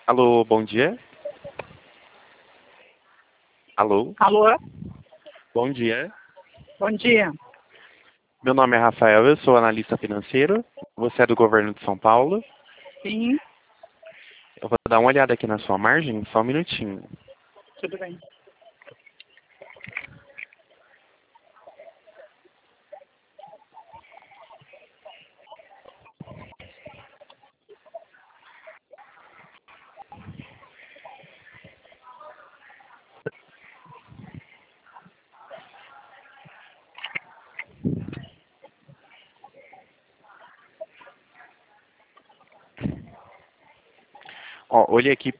Alô, bom dia. Alô, Alô? bom dia. Bom dia. Meu nome é Rafael, eu sou analista financeiro. Você é do governo de São Paulo. Sim, Eu vou dar uma olhada aqui na sua margem, só um minutinho. tudo bem. Ó, olhei aqui